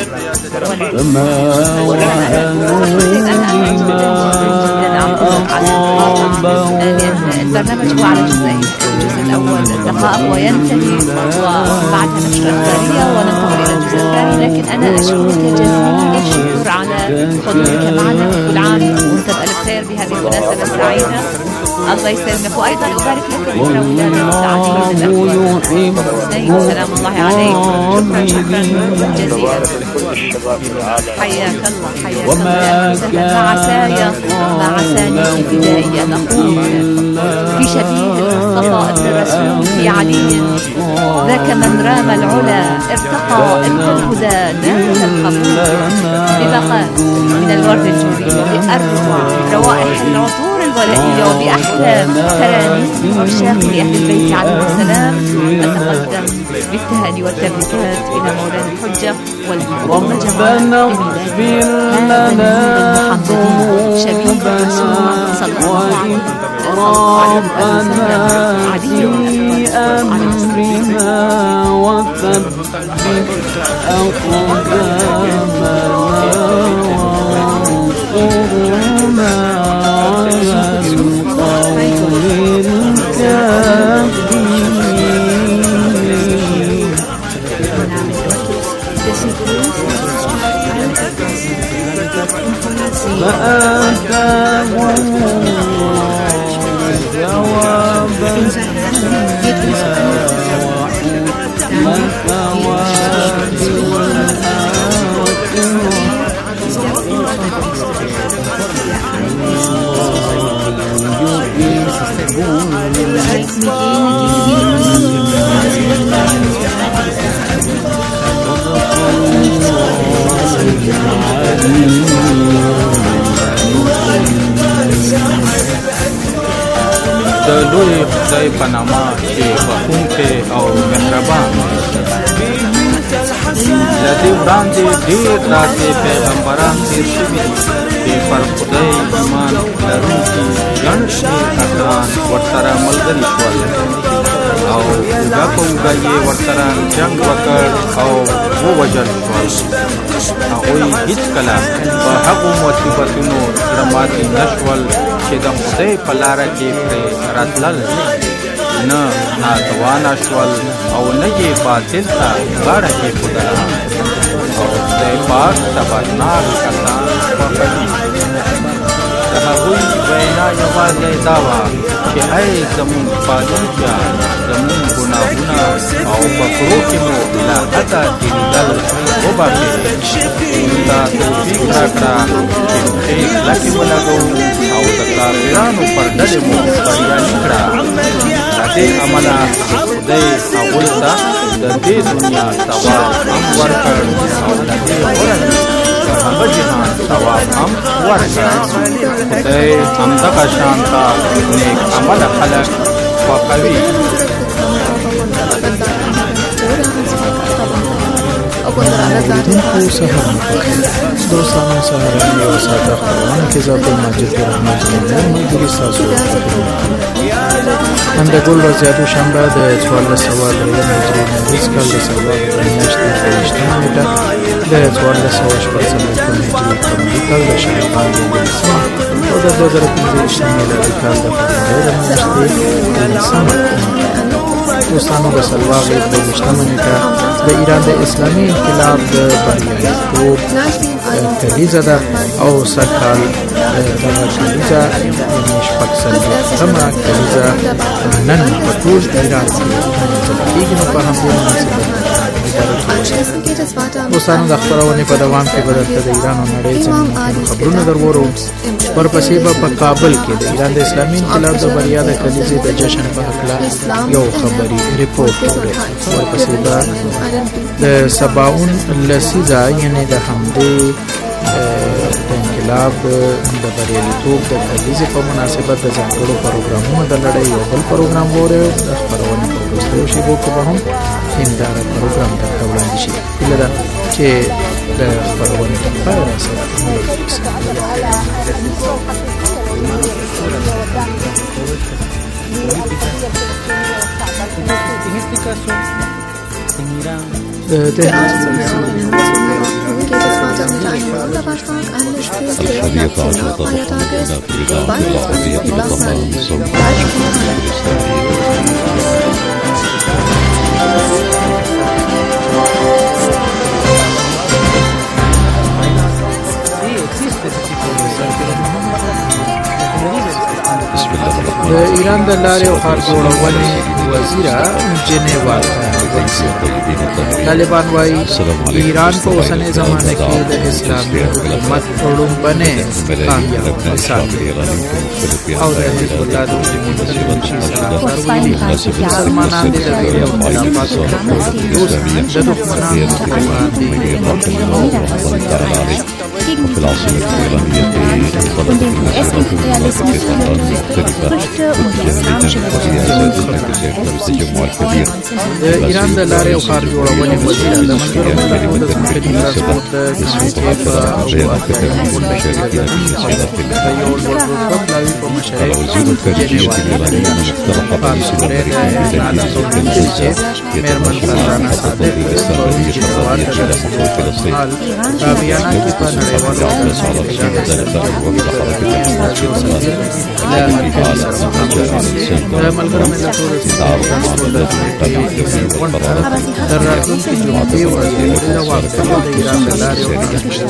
البرنامج هو على جزئين. الجزء الأول دقائق وينتهي وبعدها نشرة ثانية وننتقل إلى الجزء الثاني. لكن أنا أشكرك جزيل الشكر على حضورك معنا. كل عام وأنت بألف خير بهذه المناسبة السعيدة. الله يسلمك. وأيضا أبارك لك بذكرى ولادة سعيد الأخ سلام الله عليك. شكرا شكرا جزيلا. حياك الله حياك الله. مع عسايا مع عساني في فدائي أن أقول في شبيه مصطفى ابن الرسول في علي ذاك من رام العلا ارتقى ابن الهدى نال القبول ببقاء من الورد الجوري بأروع روائح العطور الولائية وبأحلام ترانيم عشاق لأهل البيت عليهم السلام. أتقدم بالتهاني والتبريكات إلى مولانا الحجة والأمة جماعة بميلاد هذا المحمدي شبيه الرسول صلى الله عليه وسلم. علي أمرنا وثبت أقدامنا وانصرنا على القوم الكافرين. فآتاهم د لوی خدای په نامه چې بخښونکی او مهربان. له دې وړاندې ډېر داسې پیغمبران تېر شوي چې پر خدای ایمان لرونکي ګڼ شمېر کسان ورسره ملګري شول او اوږه په اوږه یې ورسره جنګ وکړ او ووژل شول. هغوی هېڅکله په هغو مصیبتونو زړه ماتې نه شول چې د خدای په لاره کې پرې راتلل، نه ناتوانه شول او نه یې باطل ته غاړه کېښودله. او خدای پاک سباتناک کسان خوښوي. د هغوی وینا یوازې دا وه چې ای زمون پالونکیا زمون ګناهونه او په کړو کې مو لا حتی تېرېدل وبخښئ تا توفیق راکړه چې پښې کلکې ولګوو او د کافرانو پر ډلې مو بریالي کړه له دې امله خدای هغوی ته د دې دنیا ثواب هم ورکړ او له دې ورځې د هغه جهان ثواب هم ورکړ خدای همدغه شان ته نیک عمله خلک خوښوي اوریدونکو سهار مخکې دوستانو سهارنۍ او ساده خپرونه کې زه عبدالمجید رحمت جمیل ملګري ستاسو همدګل ورځ یادو شنبه د څوارلس سوه درېیم هجري نوروز کال د څلورو د میاشتې درویشتمه نېټه د څوارلس سوه شپږ څلوېښتم هجري قمري کال د شعبان دولسمه او د دوه زره پنځه ویشتم میلادي کال د فبرورۍ د میاشتې دولسمه دوستانو د سلواغې درویشتمه نېټه د ایران د اسلامي انقلاب د بریالیتوب کلیزه ده او سږکال دغه کلیزه یعنې شپږ څلوېښتمه کلیزه نن په ټول ایران کې لمانځل کېږي نو په همدې مناسبت دوستانو د خپرونې په دوام کې به درته د ایران او نړۍ ځینې مهمو خبرونه در وورو ورپسې به په کابل کې د ایران د اسلامي انقلاب د بریا د کلیزې د جشن په هکله یو خبري ریپورټ اورئ ورپسې به د سباون لسیزه یعنې د همدې د انقلاب د بریالیتوب د کلیزې په مناسبت د ځانګړو پروګرامونو د لړۍ یو بل پروګرام واورئ د خپرونې په وروستیو شېبو کې به هم هنداره پروګرام درته وړاندې شي هیله ده چې د خپرونې تر پایه راسره ملګري اوسئ التعليق على تضخمنا في إذاعة العربية المطلقة صوت د ایران د لارې او ښار جوړونې وزیره جنیوا طالبان وایي ایران په اوسنۍ زمانه کې د اسلامي حکومت لومړنی کامیاب مثال دی او د حزب الله د عمومي منشي سلاکار ویلي مسلمانان د دغې او خلافاتو د دښمنانو په وړاندې وفي العاصمة الإيرانية انطلقت المسيرات المناطق قطعا مختلفة جانب سياسات المركزية والتجمع الكبير ایران د لارې او ښار جوړونې وزیر د ملګرو ملتونو د ځمکني ترانسپورټ د کمیټې په المشاركين في د یو لوړ رتبه پلاوي په مشرۍ الوزير الخارجية الإيراني مقترح برئيس الوزراء مېرمن فرزانه صادق في الاستقلالية الشرعية على حقوق فلسطين په بیانات کې په نړیوالو تعمل على تشجيع ذلك وفق حركة الحماس والإسلام د ملګرو ملتونو د تعاون مع ملت القمع الدولي والقرار د راتلونکي جمعې ورځې د واکمنۍ د ایران د لارې او